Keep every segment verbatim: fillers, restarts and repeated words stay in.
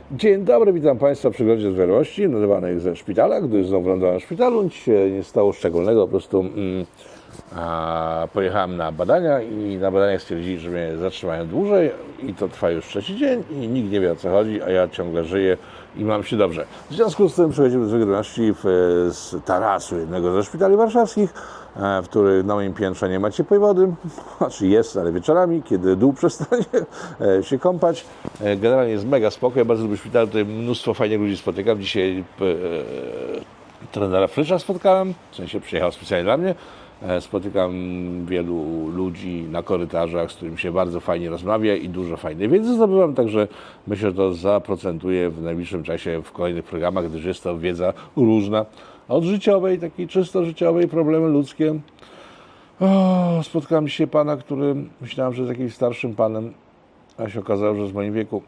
Dzień dobry, witam Państwa w Przeglądzie Zwiadomości nadawanych ze szpitala, gdyż znowu lądowałem w szpitalu, nic się nie stało szczególnego, po prostu mm, a, pojechałem na badania i na badaniach stwierdzili, że mnie zatrzymają dłużej i to trwa już trzeci dzień i nikt nie wie, o co chodzi, a ja ciągle żyję i mam się dobrze. W związku z tym przechodzimy do wiadomości z tarasu jednego ze szpitali warszawskich, w których na moim piętrze nie ma ciepłej wody, znaczy jest, ale wieczorami, kiedy dół przestanie się kąpać. Generalnie jest mega spokój, ja bardzo lubię szpital, tutaj mnóstwo fajnych ludzi spotykam. Dzisiaj e, trenera Frycza spotkałem, w sensie przyjechał specjalnie dla mnie. Spotykam wielu ludzi na korytarzach, z którymi się bardzo fajnie rozmawia i dużo fajnej wiedzy zdobywam, także myślę, że to zaprocentuje w najbliższym czasie w kolejnych programach, gdyż jest to wiedza różna, od życiowej, takiej czysto życiowej, problemy ludzkie. O, spotkałem dzisiaj pana, który myślałem, że jest jakimś starszym panem, a się okazało, że z moim wieku.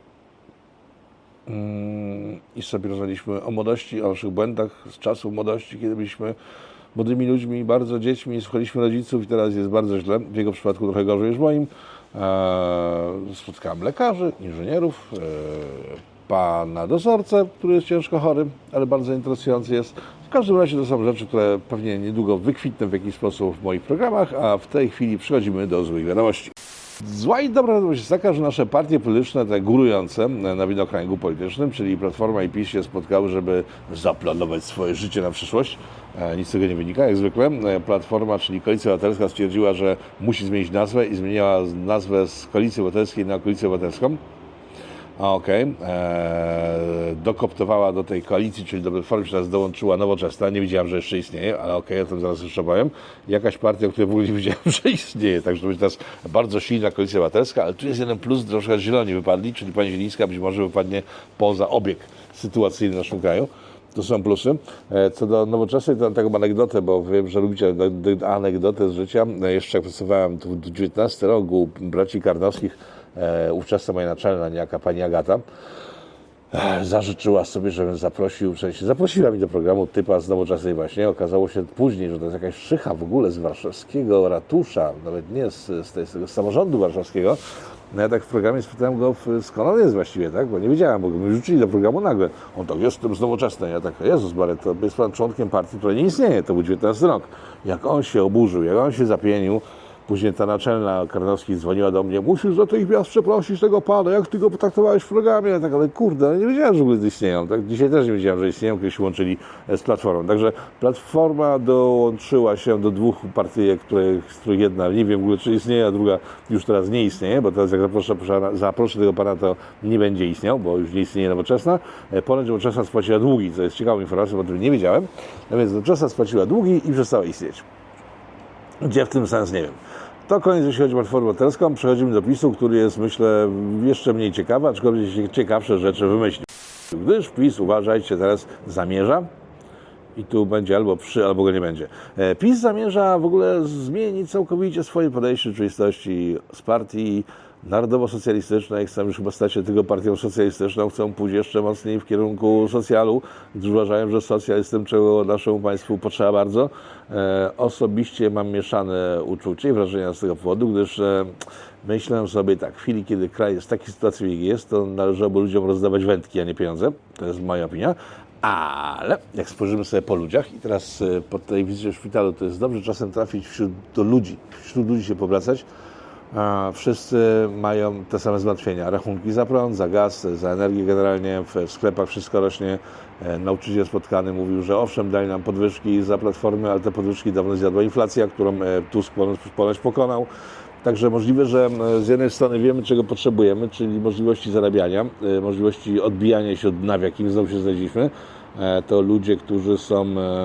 I sobie rozmawialiśmy o młodości, o naszych błędach z czasów młodości, kiedy byliśmy młodymi ludźmi, bardzo dziećmi, słuchaliśmy rodziców i teraz jest bardzo źle. W jego przypadku trochę gorzej niż w moim. Spotkałem lekarzy, inżynierów, pana dozorcę, który jest ciężko chory, ale bardzo interesujący jest. W każdym razie to są rzeczy, które pewnie niedługo wykwitną w jakiś sposób w moich programach, a w tej chwili przechodzimy do złych wiadomości. Zła i dobra wiadomość jest taka, że nasze partie polityczne, te górujące na widnokręgu politycznym, czyli Platforma i PiS, się spotkały, żeby zaplanować swoje życie na przyszłość. Nic z tego nie wynika, jak zwykle. Platforma, czyli Koalicja Obywatelska, stwierdziła, że musi zmienić nazwę i zmieniła nazwę z Koalicji Obywatelskiej na Koalicję Obywatelską. Okej, okay. eee, dokoptowała do tej koalicji, czyli do Platformy, teraz dołączyła Nowoczesna. Nie wiedziałem, że jeszcze istnieje, ale okej, okay, o tym zaraz jeszcze powiem. Jakaś partia, o której w ogóle nie wiedziałem, że istnieje. Także to będzie teraz bardzo silna Koalicja Obywatelska, ale tu jest jeden plus, troszkę zieloni wypadli, czyli pani Zielińska być może wypadnie poza obieg sytuacyjny w naszym kraju. To są plusy. Co do Nowoczesnej, to mam taką anegdotę, bo wiem, że lubicie anegdotę z życia. Jeszcze jak pracowałem tu w dziewiętnastym roku u braci Karnowskich, e, ówczesna moja naczelna, niejaka pani Agata, e, zażyczyła sobie, żebym zaprosił, w sensie zaprosiła mi do programu typa z Nowoczesnej właśnie. Okazało się później, że to jest jakaś szycha w ogóle z warszawskiego ratusza, nawet nie z, z, tej, z tego samorządu warszawskiego. No ja tak w programie spytałem go, skąd on jest właściwie, tak? Bo nie wiedziałem, bo mi rzucili do programu nagle. On tak, jestem z Nowoczesnej. Ja tak, Jezus Maria, to jest pan członkiem partii, która nie istnieje. To był dziewiętnasty rok. Jak on się oburzył, jak on się zapienił, później ta naczelna Karnowski dzwoniła do mnie, musisz natychmiast przeprosić tego pana, jak ty go potraktowałeś w programie. Ja tak, ale kurde, nie wiedziałem, że w ogóle istnieją. Tak? Dzisiaj też nie wiedziałem, że istnieją, kiedy się łączyli z Platformą. Także Platforma dołączyła się do dwóch partyjek, które, z których jedna nie wiem w ogóle, czy istnieje, a druga już teraz nie istnieje, bo teraz jak zaproszę, zaproszę tego pana, to nie będzie istniał, bo już nie istnieje Nowoczesna. Ponoć Nowoczesna spłaciła długi, co jest ciekawą informacją, bo o tym nie wiedziałem. No więc Nowoczesna spłaciła długi i przestała istnieć. Gdzie w tym sens, nie wiem. To koniec, jeśli chodzi o Platformę Obywatelską. Przechodzimy do PiSu, który jest, myślę, jeszcze mniej ciekawy, aczkolwiek ciekawsze rzeczy wymyśli. Gdyż PiS, uważajcie, teraz zamierza, i tu będzie albo przy, albo go nie będzie. PiS zamierza w ogóle zmienić całkowicie swoje podejście do rzeczywistości z partii narodowo-socjalistycznej. Chcą już chyba stać się tylko partią socjalistyczną, chcą pójść jeszcze mocniej w kierunku socjalu, gdyż uważają, że socjal jest tym, czego naszemu państwu potrzeba bardzo. E, osobiście mam mieszane uczucie i wrażenia z tego powodu, gdyż e, myślę sobie tak, w chwili, kiedy kraj jest w takiej sytuacji, jak jest, to należałoby ludziom rozdawać wędki, a nie pieniądze. To jest moja opinia. Ale jak spojrzymy sobie po ludziach i teraz po tej wizycie w szpitalu, to jest dobrze czasem trafić wśród do ludzi, wśród ludzi się powracać. Wszyscy mają te same zmartwienia. Rachunki za prąd, za gaz, za energię generalnie, w sklepach wszystko rośnie. Nauczyciel spotkany mówił, że owszem, dali nam podwyżki za Platformy, ale te podwyżki dawno zjadła inflacja, którą Tusk ponoć pokonał. Także możliwe, że z jednej strony wiemy, czego potrzebujemy, czyli możliwości zarabiania, możliwości odbijania się od dna, w jakim znowu się znaleźliśmy. To ludzie, którzy są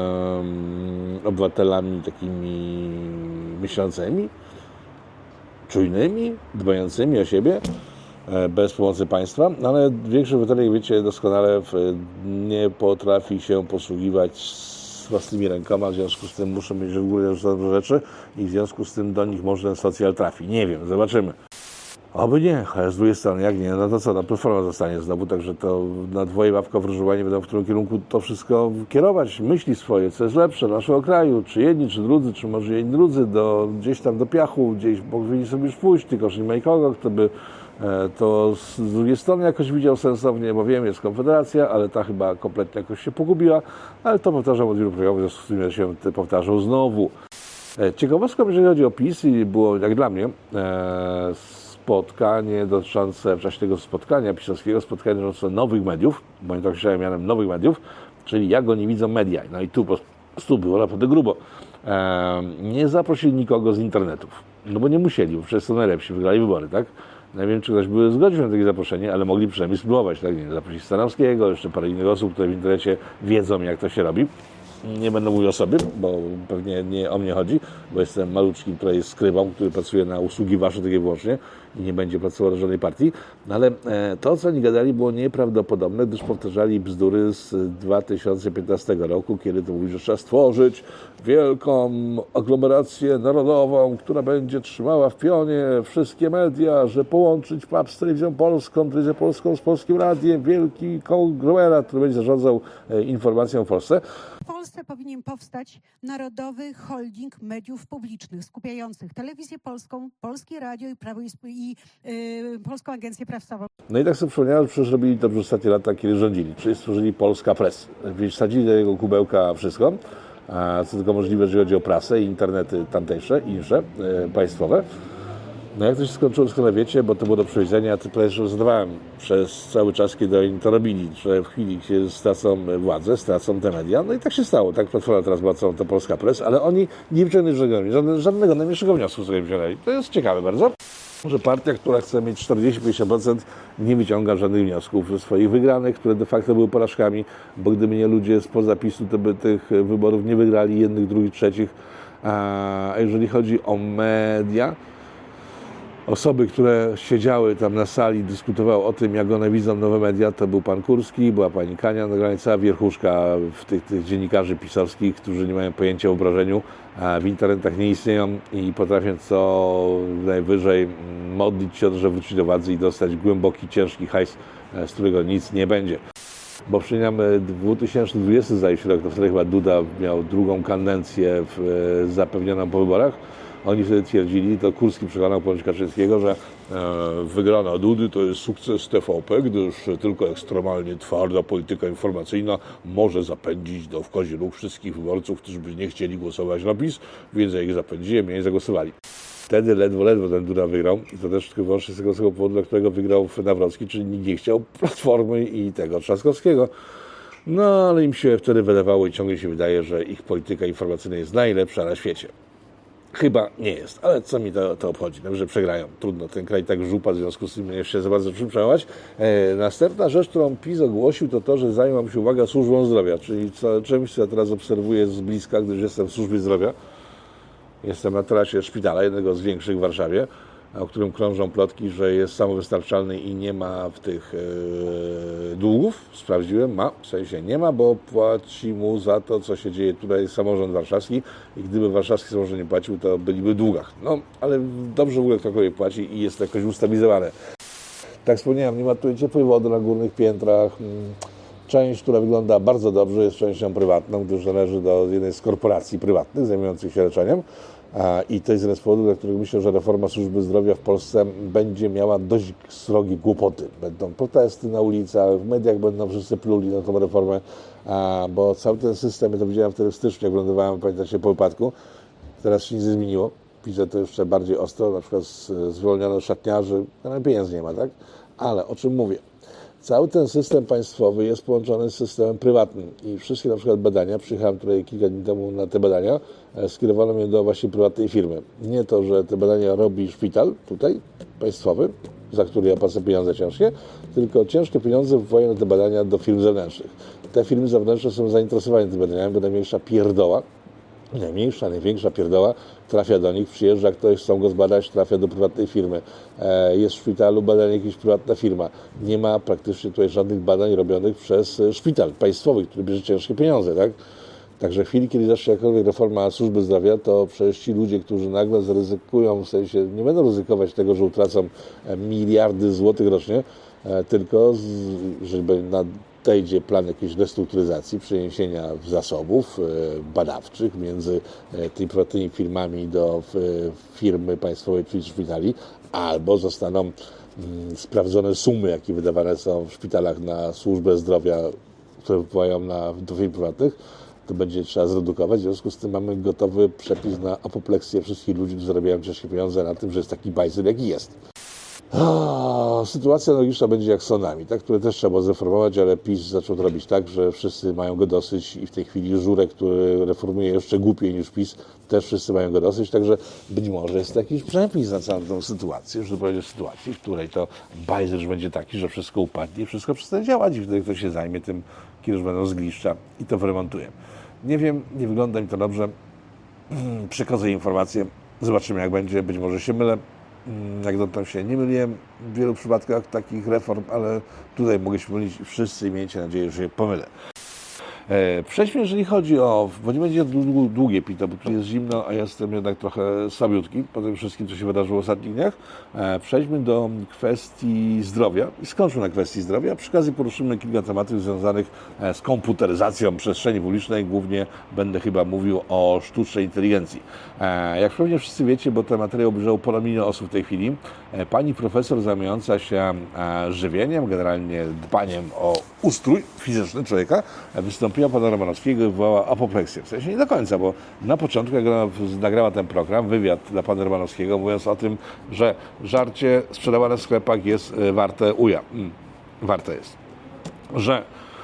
obywatelami takimi myślącymi, czujnymi, dbającymi o siebie, bez pomocy państwa, ale większość obywateli, wiecie doskonale, nie potrafi się posługiwać własnymi rękoma, w związku z tym muszą mieć w ogóle rzeczy i w związku z tym do nich może ten socjal trafi. Nie wiem, zobaczymy. Oby nie, ale z drugiej strony, jak nie, no to co, no Platforma zostanie znowu, także to na dwoje łapka w różowanie będą w którym kierunku to wszystko kierować, myśli swoje, co jest lepsze dla naszego kraju, czy jedni, czy drudzy, czy może jedni drudzy, do, gdzieś tam do piachu, gdzieś powinni sobie już pójść, tylko że nie ma nikogo, kto by to z drugiej strony jakoś widział sensownie, bo wiem, jest Konfederacja, ale ta chyba kompletnie jakoś się pogubiła, ale to powtarzam od wielu programów, w związku z tym ja się powtarzał znowu. Ciekawostką, jeżeli chodzi o PiS, i było jak dla mnie spotkanie dotyczące, w czasie tego spotkania pisowskiego, spotkanie dotyczące nowych mediów, bo oni to określają mianem nowych mediów, czyli jak oni widzą media. No i tu po prostu było naprawdę grubo. Nie zaprosili nikogo z internetów, no bo nie musieli, bo przecież są najlepsi, wygrali wybory, tak? Nie wiem, czy ktoś by zgodził się na takie zaproszenie, ale mogli przynajmniej spróbować, tak? Nie, zaprosić Stanowskiego, jeszcze parę innych osób, które w internecie wiedzą, jak to się robi. Nie będę mówił o sobie, bo pewnie nie o mnie chodzi, bo jestem maluczkim tutaj skrybą, który pracuje na usługi wasze takie wyłącznie i nie będzie pracował do żadnej partii. No ale to, co oni gadali, było nieprawdopodobne, gdyż powtarzali bzdury z dwa tysiące piętnastego roku, kiedy to mówi, że trzeba stworzyć wielką aglomerację narodową, która będzie trzymała w pionie wszystkie media, że połączyć P A P z Telewizją Polską, Telewizją Polską z Polskim Radiem, wielki konglomerat, który będzie zarządzał informacją w Polsce. W Polsce powinien powstać Narodowy Holding Mediów Publicznych, skupiających Telewizję Polską, Polskie Radio i, Prawo i, i yy, Polską Agencję Praw. No i tak sobie przypomniałem, że przecież robili to przez ostatnie lata, kiedy rządzili, czyli stworzyli Polska Press. Więc wsadzili do jego kubełka wszystko, co tylko możliwe, jeżeli chodzi o prasę i internety tamtejsze, insze, yy, państwowe. No jak to się skończyło, skoro wiecie, bo to było do przewidzenia, to też zadawałem przez cały czas, kiedy oni to robili, że w chwili, kiedy stracą władzę, stracą te media. No i tak się stało. Tak Platforma teraz była całą to Polska Press, ale oni nie wyciągnęli żadnego, żadnego najmniejszego wniosku z tego nie wyciągnęli. To jest ciekawe bardzo, że partia, która chce mieć czterdzieści do pięćdziesięciu procent, nie wyciąga żadnych wniosków ze swoich wygranych, które de facto były porażkami, bo gdyby nie ludzie spoza PiS-u, to by tych wyborów nie wygrali jednych, drugich, trzecich. A jeżeli chodzi o media, osoby, które siedziały tam na sali, dyskutowały o tym, jak one widzą nowe media, to był pan Kurski, była pani Kania, no, cała wierchuszka w tych, tych dziennikarzy pisowskich, którzy nie mają pojęcia o obrażeniu, a w internetach nie istnieją i potrafią co najwyżej modlić się o to, że wrócić do władzy i dostać głęboki, ciężki hajs, z którego nic nie będzie. Bo przynajmniej dwa tysiące dwudziesty zdaje się rok, to wtedy chyba Duda miał drugą kadencję w, zapewnioną po wyborach. Oni wtedy twierdzili, to Kurski przekonał ponoć Kaczyńskiego, że e, wygrana Dudy to jest sukces T V P, gdyż tylko ekstremalnie twarda polityka informacyjna może zapędzić do w kozi róg wszystkich wyborców, którzy by nie chcieli głosować na PiS, więc ja ich zapędziłem i nie zagłosowali. Wtedy ledwo, ledwo ten Duda wygrał i to też tylko wyłącznie z tego powodu, dla którego wygrał Nawrocki, czyli nikt nie chciał Platformy i tego Trzaskowskiego. No ale im się wtedy wydawało i ciągle się wydaje, że ich polityka informacyjna jest najlepsza na świecie. Chyba nie jest, ale co mi to, to obchodzi? No, że przegrają. Trudno, ten kraj tak żupa, w związku z tym nie się za bardzo czym przejmować. E, następna rzecz, którą PiS ogłosił, to to, że zajmą się, uwaga, służbą zdrowia, czyli co, czymś, co ja teraz obserwuję z bliska, gdyż jestem w służbie zdrowia. Jestem na trasie szpitala, jednego z większych w Warszawie, o którym krążą plotki, że jest samowystarczalny i nie ma w tych e, długów. Sprawdziłem, ma, w sensie nie ma, bo płaci mu za to, co się dzieje tutaj samorząd warszawski i gdyby warszawski samorząd nie płacił, to byliby w długach. No, ale dobrze w ogóle ktokolwiek płaci i jest to jakoś ustabilizowane. Tak wspomniałem, nie ma tutaj ciepłej wody na górnych piętrach. Część, która wygląda bardzo dobrze, jest częścią prywatną, gdyż należy do jednej z korporacji prywatnych zajmujących się leczeniem. I to jest jeden z powodów, dla których myślę, że reforma służby zdrowia w Polsce będzie miała dość srogie kłopoty. Będą protesty na ulicach, w mediach będą wszyscy pluli na tą reformę, bo cały ten system, ja to widziałem wtedy w styczniu, jak lądowałem, pamiętacie, po wypadku, teraz się nic nie zmieniło. Widzę to jeszcze bardziej ostro, na przykład zwolniono szatniarzy, no pieniędzy nie ma, tak? Ale o czym mówię? Cały ten system państwowy jest połączony z systemem prywatnym i wszystkie na przykład badania, przyjechałem tutaj kilka dni temu na te badania, skierowano mnie do właśnie prywatnej firmy. Nie to, że te badania robi szpital tutaj, państwowy, za który ja płacę pieniądze ciężkie, tylko ciężkie pieniądze wpływają na te badania do firm zewnętrznych. Te firmy zewnętrzne są zainteresowane tymi badaniami, bo najmniejsza pierdoła, najmniejsza, największa pierdoła trafia do nich, przyjeżdża ktoś, chcą go zbadać, trafia do prywatnej firmy. Jest w szpitalu, bada jakaś prywatna firma. Nie ma praktycznie tutaj żadnych badań robionych przez szpital państwowy, który bierze ciężkie pieniądze, tak? Także w chwili, kiedy zacznie jakakolwiek reforma służby zdrowia, to przecież ci ludzie, którzy nagle zaryzykują, w sensie nie będą ryzykować tego, że utracą miliardy złotych rocznie, tylko żeby nadejdzie plan jakiejś restrukturyzacji, przeniesienia zasobów badawczych między tymi prywatnymi firmami do firmy państwowej, czyli szpitali, albo zostaną mm, sprawdzone sumy, jakie wydawane są w szpitalach na służbę zdrowia, które wpływają na do firm prywatnych, to będzie trzeba zredukować. W związku z tym mamy gotowy przepis na apopleksję wszystkich ludzi, którzy zarabiają ciężkie pieniądze na tym, że jest taki bajzel, jaki jest. O, sytuacja logiczna będzie jak z sądami, tak, które też trzeba było zreformować, ale PiS zaczął to robić tak, że wszyscy mają go dosyć i w tej chwili Żurek, który reformuje jeszcze głupiej niż PiS, też wszyscy mają go dosyć, także być może jest to jakiś przepis na całą tą sytuację, że będzie sytuacji, w której to bajzel już będzie taki, że wszystko upadnie, wszystko przestanie działać i wtedy ktoś się zajmie tym, kiedy już będą zgliszcza i to wyremontuje. Nie wiem, nie wygląda mi to dobrze. Przekazuję informacje, zobaczymy jak będzie, być może się mylę. Jak dotąd się nie myliłem w wielu przypadkach takich reform, ale tutaj mogę się mylić wszyscy i miejcie nadzieję, że się pomylę. E, przejdźmy, jeżeli chodzi o, bo nie będzie długie pito, bo tu jest zimno, a jestem jednak trochę słabiutki po tym wszystkim, co się wydarzyło w ostatnich dniach. E, przejdźmy do kwestii zdrowia i skończmy na kwestii zdrowia. Przy okazji poruszymy kilka tematów związanych z komputeryzacją przestrzeni publicznej. Głównie będę chyba mówił o sztucznej inteligencji. E, jak pewnie wszyscy wiecie, bo ten materiał obejrzało ponad milion osób w tej chwili, e, pani profesor zajmująca się e, żywieniem, generalnie dbaniem o ustrój fizyczny człowieka, e, wystąpiła pana Romanowskiego i wywołała apopleksję. W sensie nie do końca, bo na początku, jak ona nagrała ten program, wywiad dla pana Romanowskiego, mówiąc o tym, że żarcie sprzedawane w sklepach jest warte uja. Mm, warte jest. Że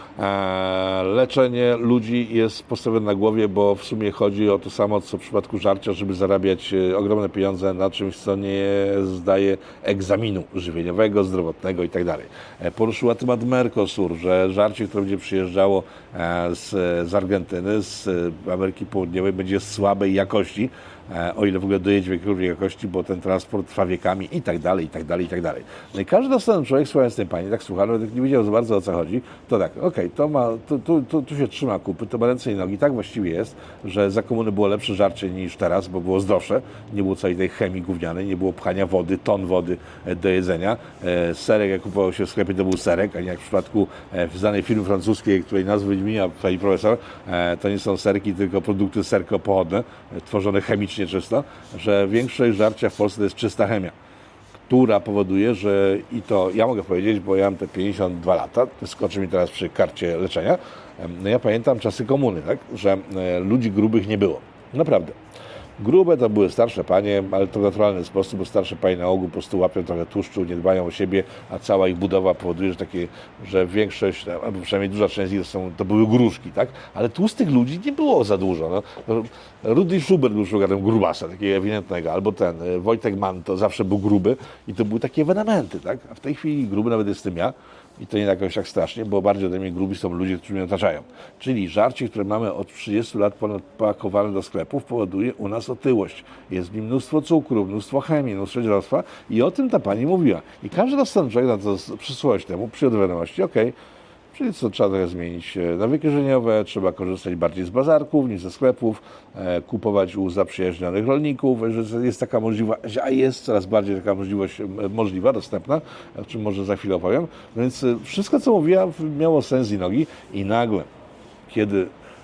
e, leczenie ludzi jest postawione na głowie, bo w sumie chodzi o to samo, co w przypadku żarcia, żeby zarabiać ogromne pieniądze na czymś, co nie zdaje egzaminu żywieniowego, zdrowotnego i tak dalej. Poruszyła temat Mercosur, że żarcie, które będzie przyjeżdżało z, z Argentyny, z Ameryki Południowej, będzie słabej jakości, o ile w ogóle dojedzie w jakiejś jakości, bo ten transport trwa wiekami i tak dalej, i tak dalej, i tak dalej. No i każdy dostępny człowiek, słuchając tej pani, tak słucha, nawet nie wiedział za bardzo o co chodzi, to tak, okej, okay, to ma, tu, tu, tu, tu się trzyma kupy, to ma ręce i nogi, tak właściwie jest, że za komuny było lepsze żarcie niż teraz, bo było zdrowsze, nie było całej tej chemii gównianej, nie było pchania wody, ton wody do jedzenia. Serek, jak kupował się w sklepie, to był serek, a nie jak w przypadku znanej firmy francuskiej, której nazwy wymienia pani profesor, to nie są serki, tylko produkty serkopochodne, tworzone chemicznie czysto, że większość żarcia w Polsce to jest czysta chemia, która powoduje, że i to ja mogę powiedzieć, bo ja mam te pięćdziesiąt dwa lata, skoczy mi teraz przy karcie leczenia, no ja pamiętam czasy komuny, tak, że ludzi grubych nie było. Naprawdę. Grube to były starsze panie, ale to w naturalny sposób, bo starsze panie na ogół po prostu łapią trochę tłuszczu, nie dbają o siebie, a cała ich budowa powoduje, że takie, że większość, albo przynajmniej duża część z nich to, są, to były gruszki, tak? Ale tłustych ludzi nie było za dużo. No. Rudy Schubert był szukatem grubasa, takiego ewidentnego, albo ten Wojtek Mann to zawsze był gruby i to były takie ewenementy, tak? A w tej chwili gruby nawet jestem ja. I to nie jakoś tak strasznie, bo bardziej ode mnie grubi są ludzie, którzy mnie otaczają. Czyli żarcie, które mamy od trzydziestu lat pakowane do sklepów, powoduje u nas otyłość. Jest w nim mnóstwo cukru, mnóstwo chemii, mnóstwo dziadostwa i o tym ta pani mówiła. I każdy rozsądny człowiek na to przysłuchać temu, przyjął do wiadomości, okej, okay, czyli co, trzeba trochę zmienić nawyki żywieniowe, trzeba korzystać bardziej z bazarków niż ze sklepów, e, kupować u zaprzyjaźnionych rolników, że jest taka możliwość, a jest coraz bardziej taka możliwość możliwa, dostępna, o czym może za chwilę opowiem. Więc wszystko, co mówiła, miało sens i nogi i nagle, kiedy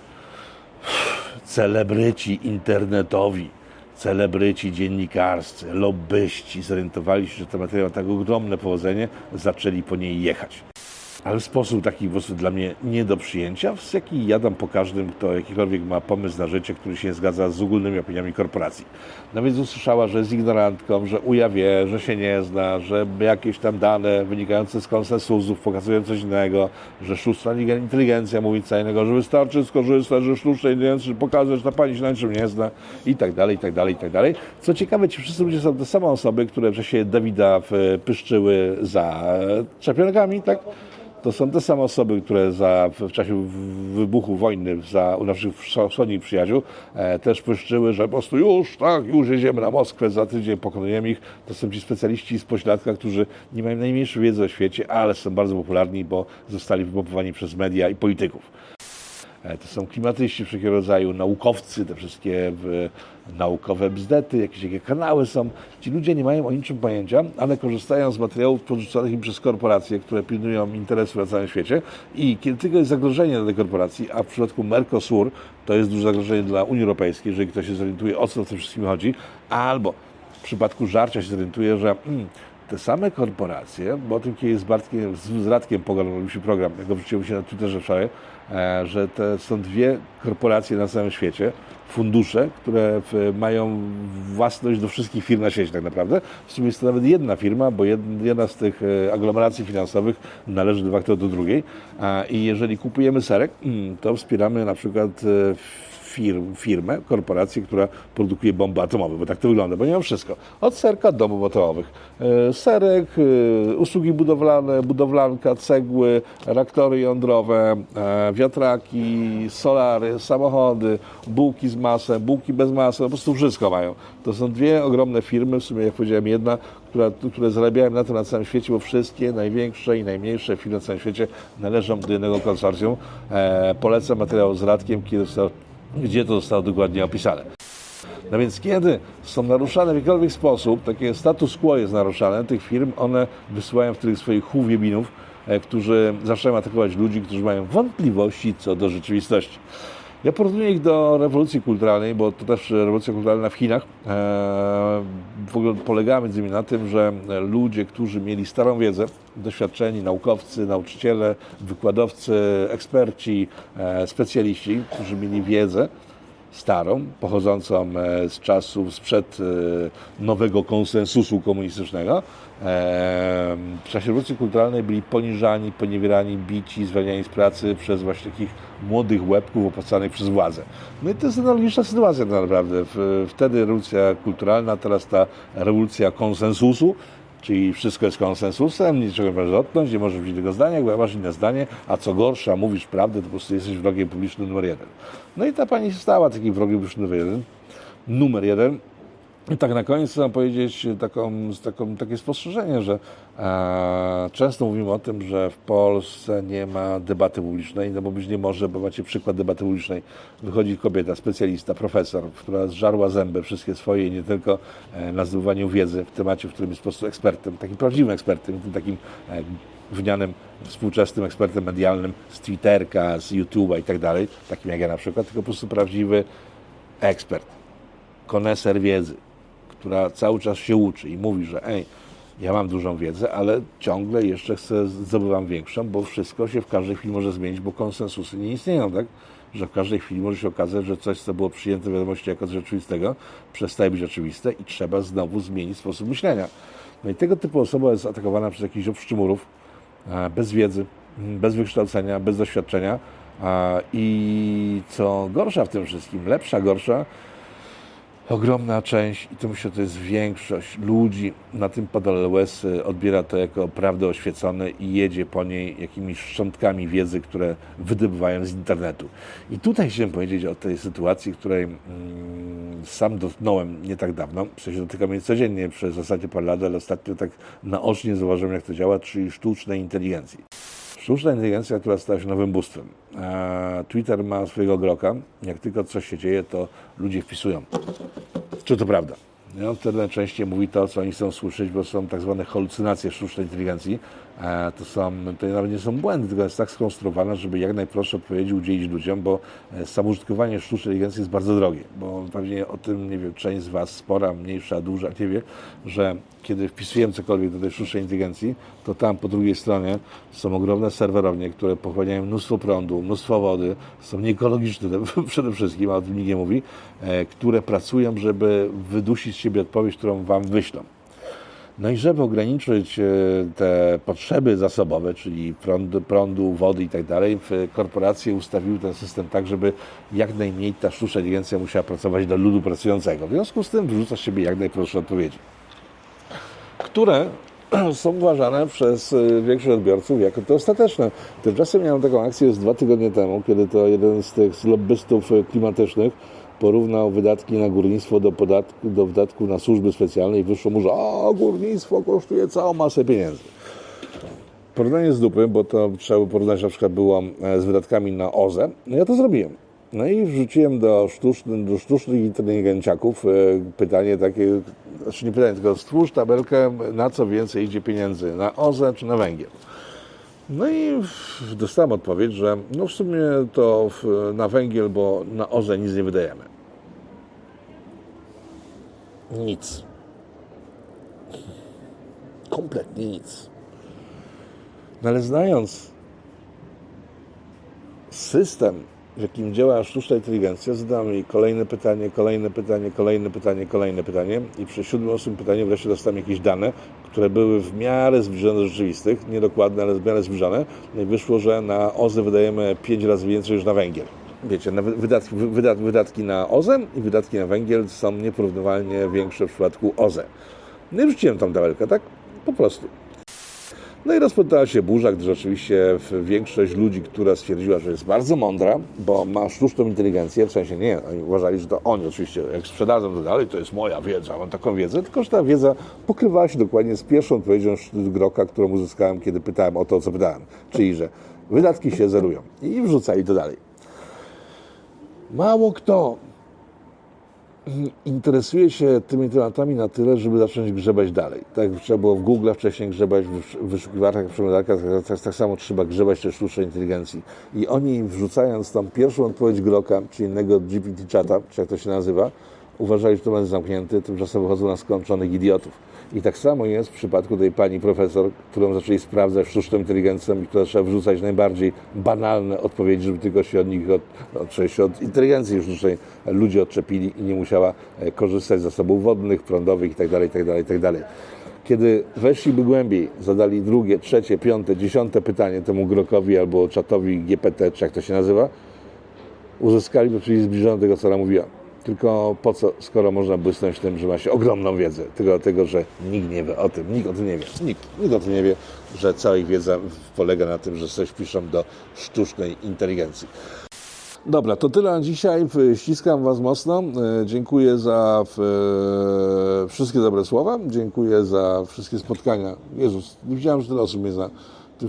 celebryci internetowi, celebryci dziennikarscy, lobbyści zorientowali się, że ten materiał ma tak ogromne powodzenie, zaczęli po niej jechać. Ale w sposób taki po prostu dla mnie nie do przyjęcia, z jaki jadam po każdym, kto jakikolwiek ma pomysł na życie, który się nie zgadza z ogólnymi opiniami korporacji. No więc usłyszała, że jest ignorantką, że uja wie, że się nie zna, że jakieś tam dane wynikające z konsensusów pokazują coś innego, że sztuczna inteligencja mówi co innego, że wystarczy skorzystać, że sztuczna inteligencja pokaże, że ta pani się na niczym nie zna i tak dalej, i tak dalej, i tak dalej. Co ciekawe, ci wszyscy ludzie są te same osoby, które w czasie Dawida pyszczyły za szczepionkami, tak? To są te same osoby, które za, w czasie wybuchu wojny za, u naszych wschodnich przyjaciół e, też pyszczyły, że po prostu już, tak, już jedziemy na Moskwę, za tydzień pokonujemy ich. To są ci specjaliści z pośladka, którzy nie mają najmniejszej wiedzy o świecie, ale są bardzo popularni, bo zostali wypompowani przez media i polityków. To są klimatyści wszelkiego rodzaju, naukowcy, te wszystkie w, naukowe bzdety, jakieś takie kanały są. Ci ludzie nie mają o niczym pojęcia, ale korzystają z materiałów podrzucanych im przez korporacje, które pilnują interesów na całym świecie i kiedy tylko jest zagrożenie dla tej korporacji, a w przypadku Mercosur to jest duże zagrożenie dla Unii Europejskiej, jeżeli ktoś się zorientuje, o co w tym wszystkim chodzi, albo w przypadku żarcia się zorientuje, że mm, te same korporacje, bo o tym kiedyś z Bartkiem, z Radkiem pogadaliśmy program, jak go wrzuciłem się na Twitterze wczoraj, że te są dwie korporacje na całym świecie, fundusze, które mają własność do wszystkich firm na świecie tak naprawdę. W sumie jest to nawet jedna firma, bo jedna z tych aglomeracji finansowych należy de facto do drugiej. I jeżeli kupujemy serek, to wspieramy na przykład firm, firmę, korporację, która produkuje bomby atomowe, bo tak to wygląda, bo nie ma wszystko. Od serka do bomb atomowych. Serek, usługi budowlane, budowlanka, cegły, reaktory jądrowe, wiatraki, solary, samochody, bułki z masłem, bułki bez masła, po prostu wszystko mają. To są dwie ogromne firmy, w sumie jak powiedziałem jedna, która, które zarabiają na to na całym świecie, bo wszystkie największe i najmniejsze firmy na całym świecie należą do jednego konsorcjum. E, polecam materiał z Radkiem, kiedy został, gdzie to zostało dokładnie opisane. No więc kiedy są naruszane w jakikolwiek sposób, takie status quo jest naruszane tych firm, one wysyłają wtedy swoich chłówiebinów, e, którzy zaczynają atakować ludzi, którzy mają wątpliwości co do rzeczywistości. Ja porównuję ich do rewolucji kulturalnej, bo to też rewolucja kulturalna w Chinach e, w ogóle polegała między innymi na tym, że ludzie, którzy mieli starą wiedzę, doświadczeni naukowcy, nauczyciele, wykładowcy, eksperci, e, specjaliści, którzy mieli wiedzę starą, pochodzącą z czasów sprzed nowego konsensusu komunistycznego, w czasie rewolucji kulturalnej byli poniżani, poniewierani, bici, zwalniani z pracy przez właśnie takich młodych łebków opłacanych przez władzę. No i to jest analogiczna sytuacja tak naprawdę. Wtedy rewolucja kulturalna, teraz ta rewolucja konsensusu, czyli wszystko jest konsensusem, niczego nie możesz dotknąć, nie możesz być tego zdania, bo masz inne zdanie, a co gorsza, mówisz prawdę, to po prostu jesteś wrogiem publicznym numer jeden. No i ta pani stała takim wrogiem publicznym numer jeden. Numer jeden. I tak na koniec chcę powiedzieć taką, taką, takie spostrzeżenie, że e, często mówimy o tym, że w Polsce nie ma debaty publicznej, no bo być nie może, bo macie przykład debaty publicznej. Wychodzi kobieta, specjalista, profesor, która zżarła zęby wszystkie swoje i nie tylko e, na zdobywaniu wiedzy w temacie, w którym jest po prostu ekspertem, takim prawdziwym ekspertem, tym takim e, gównianym, współczesnym ekspertem medialnym z Twitterka, z YouTube'a i tak dalej, takim jak ja na przykład, tylko po prostu prawdziwy ekspert, koneser wiedzy, która cały czas się uczy i mówi, że ej, ja mam dużą wiedzę, ale ciągle jeszcze chcę, zdobywam większą, bo wszystko się w każdej chwili może zmienić, bo konsensusy nie istnieją, tak? Że w każdej chwili może się okazać, że coś, co było przyjęte w wiadomości jako coś rzeczywistego, przestaje być oczywiste i trzeba znowu zmienić sposób myślenia. No i tego typu osoba jest atakowana przez jakichś obszczymurów, bez wiedzy, bez wykształcenia, bez doświadczenia i co gorsza w tym wszystkim, lepsza, gorsza, ogromna część, i to myślę, że to jest większość ludzi na tym padole łez odbiera to jako prawdę oświecone i jedzie po niej jakimiś szczątkami wiedzy, które wydobywają z internetu. I tutaj chciałem powiedzieć o tej sytuacji, której mm, sam dotknąłem nie tak dawno, w sensie dotykam jej codziennie przez ostatnie parę lat, ale ostatnio tak naocznie zauważyłem, jak to działa, czyli sztucznej inteligencji. Sztuczna inteligencja, która stała się nowym bóstwem. Twitter ma swojego Grokka. Jak tylko coś się dzieje, to ludzie wpisują, czy to prawda. No, wtedy najczęściej mówi to, co oni chcą słyszeć, bo są tak zwane halucynacje sztucznej inteligencji. To, są, to nawet nie są błędy, tylko jest tak skonstruowane, żeby jak najprostsze odpowiedzi udzielić ludziom, bo samo użytkowanie sztucznej inteligencji jest bardzo drogie, bo pewnie o tym, nie wiem, część z Was, spora, mniejsza, duża, nie wie, że kiedy wpisujemy cokolwiek do tej sztucznej inteligencji, to tam po drugiej stronie są ogromne serwerownie, które pochłaniają mnóstwo prądu, mnóstwo wody, są nieekologiczne przede wszystkim, a o tym nikt nie mówi, które pracują, żeby wydusić z siebie odpowiedź, którą Wam wyślą. No i żeby ograniczyć te potrzeby zasobowe, czyli prądu, prądu wody i tak dalej, korporacje ustawiły ten system tak, żeby jak najmniej ta sztuczna inteligencja musiała pracować dla ludu pracującego. W związku z tym wyrzuca z siebie jak najprostsze odpowiedzi, które są uważane przez większość odbiorców jako te ostateczne. Tymczasem miałem taką akcję z dwa tygodnie temu, kiedy to jeden z tych lobbystów klimatycznych porównał wydatki na górnictwo do, podatku, do wydatków na służby specjalne i wyszło mu, że o, górnictwo kosztuje całą masę pieniędzy. Porównanie z dupy, bo to trzeba porównać na przykład było z wydatkami na O Z E. No ja to zrobiłem. No i wrzuciłem do, sztuczny, do sztucznych inteligenciaków pytanie takie, znaczy nie pytanie, tylko stwórz tabelkę, na co więcej idzie pieniędzy, na O Z E czy na węgiel. No i dostałem odpowiedź, że no w sumie to na węgiel, bo na O Z E nic nie wydajemy. Nic. kompletnie nic. No ale znając system, w jakim działa sztuczna inteligencja, zadałem jej kolejne pytanie, kolejne pytanie, kolejne pytanie, kolejne pytanie i przy siódmym, ósmym pytaniu wreszcie dostałem jakieś dane, które były w miarę zbliżone do rzeczywistych, niedokładne, ale w miarę zbliżone. No i wyszło, że na O Z E wydajemy pięć razy więcej niż na węgiel. Wiecie, na wydatki, wydat, wydatki na O Z E i wydatki na węgiel są nieporównywalnie większe w przypadku O Z E. No i wrzuciłem tam tabelkę, tak? Po prostu. No i rozpoczęła się burza, gdyż oczywiście większość ludzi, która stwierdziła, że jest bardzo mądra, bo ma sztuczną inteligencję, w sensie nie, oni uważali, że to oni oczywiście, jak sprzedadzą to dalej, to jest moja wiedza, mam taką wiedzę, tylko że ta wiedza pokrywała się dokładnie z pierwszą odpowiedzią Groka, którą uzyskałem, kiedy pytałem o to, co pytałem, czyli, że wydatki się zerują i wrzucali to dalej. Mało kto interesuje się tymi tematami na tyle, żeby zacząć grzebać dalej. Tak jak trzeba było w Google wcześniej grzebać, w wyszukiwarkach, w przeglądarkach, tak, tak samo trzeba grzebać też w sztucznej inteligencji. I oni, wrzucając tam pierwszą odpowiedź Groka, czy innego G P T Chata, czy jak to się nazywa, uważali, że to będzie zamknięty, tymczasem wychodzą na skończonych idiotów. I tak samo jest w przypadku tej pani profesor, którą zaczęli sprawdzać sztuczną inteligencją i która trzeba wrzucać najbardziej banalne odpowiedzi, żeby tylko się od nich, od, od, od inteligencji sztucznej ludzie odczepili i nie musiała korzystać z zasobów wodnych, prądowych itd., itd., itd. Kiedy weszliby głębiej, zadali drugie, trzecie, piąte, dziesiąte pytanie temu Grokowi albo czatowi G P T, czy jak to się nazywa, uzyskaliby czyli zbliżone do tego, co ona mówiła. Tylko po co, skoro można błysnąć tym, że ma się ogromną wiedzę, tylko dlatego, że nikt nie wie o tym, nikt o tym nie wie, nikt, nikt o tym nie wie, że cała ich wiedza polega na tym, że coś piszą do sztucznej inteligencji. Dobra, to tyle na dzisiaj. Ściskam Was mocno. Dziękuję za wszystkie dobre słowa. Dziękuję za wszystkie spotkania. Jezus, nie wiedziałem, że tyle osób mnie zna.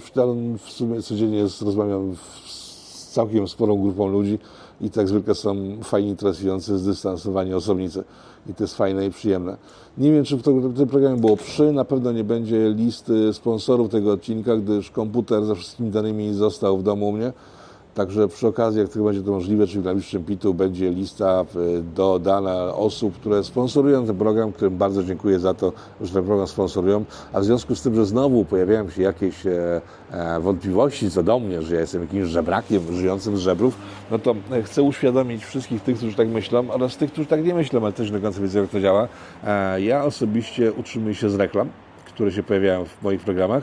W sumie codziennie rozmawiam z całkiem sporą grupą ludzi i tak zwykle są fajnie interesujące, zdystansowani osobnicy. I to jest fajne i przyjemne. Nie wiem, czy w tym programie było przy. Na pewno nie będzie listy sponsorów tego odcinka, gdyż komputer ze wszystkimi danymi został w domu u mnie. Także przy okazji, jak tylko będzie to możliwe, czyli w najbliższym pitu, będzie lista dodana osób, które sponsorują ten program, którym bardzo dziękuję za to, że ten program sponsorują. A w związku z tym, że znowu pojawiają się jakieś e, wątpliwości co do mnie, że ja jestem jakimś żebrakiem żyjącym z żebrów, no to chcę uświadomić wszystkich tych, którzy tak myślą oraz tych, którzy tak nie myślą, ale też nie do końca wiedzą, jak to działa. E, ja osobiście utrzymuję się z reklam, które się pojawiają w moich programach,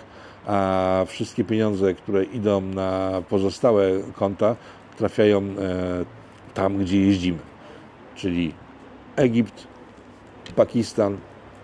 a wszystkie pieniądze, które idą na pozostałe konta, trafiają e, tam, gdzie jeździmy, czyli Egipt, Pakistan,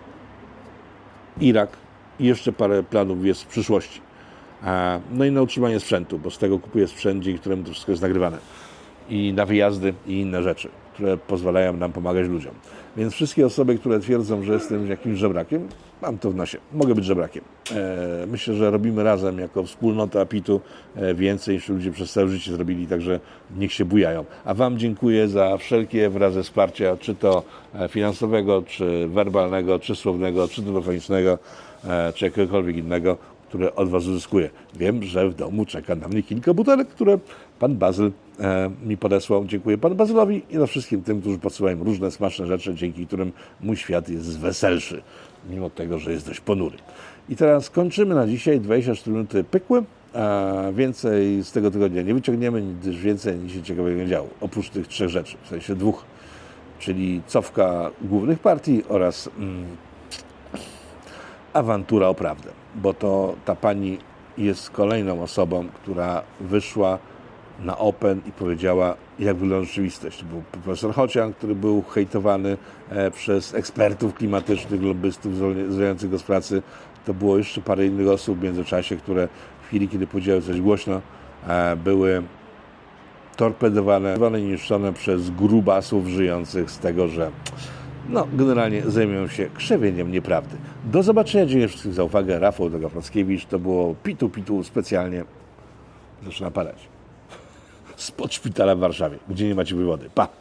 Irak i jeszcze parę planów jest w przyszłości. A, no i na utrzymanie sprzętu, bo z tego kupuję sprzęt, dzięki któremu to wszystko jest nagrywane. I na wyjazdy i inne rzeczy, które pozwalają nam pomagać ludziom. Więc wszystkie osoby, które twierdzą, że jestem jakimś żebrakiem, mam to w nosie. Mogę być żebrakiem. E, myślę, że robimy razem jako wspólnota pitu e, więcej niż ludzie przez całe życie zrobili, także niech się bujają. A Wam dziękuję za wszelkie wyrazy wsparcia, czy to finansowego, czy werbalnego, czy słownego, czy telefonicznego, e, czy jakiegokolwiek innego, które od Was uzyskuję. Wiem, że w domu czeka na mnie kilka butelek, które Pan Bazyl e, mi podesłał. Dziękuję Panu Bazylowi i za wszystkim tym, którzy podsyłają różne smaczne rzeczy, dzięki którym mój świat jest weselszy, mimo tego, że jest dość ponury. I teraz kończymy na dzisiaj. dwadzieścia cztery minuty pykły, a więcej z tego tygodnia nie wyciągniemy, gdyż więcej nic się ciekawego nie działo. Oprócz tych trzech rzeczy, w sensie dwóch, czyli cofka głównych partii oraz mm, awantura o prawdę. Bo to ta pani jest kolejną osobą, która wyszła na Open i powiedziała, jak wygląda rzeczywistość. To był profesor Chocian, który był hejtowany e, przez ekspertów klimatycznych, lobbystów zwalniających go z pracy. To było jeszcze parę innych osób w międzyczasie, które w chwili, kiedy powiedziały coś głośno, e, były torpedowane i niszczone przez grubasów żyjących z tego, że no, generalnie zajmują się krzewieniem nieprawdy. Do zobaczenia. Dziękuję wszystkim za uwagę. Rafał Dogafrockiewicz. To było Pitu Pitu specjalnie. Zaczyna padać. Spod szpitala w Warszawie, gdzie nie macie wywody. Pa!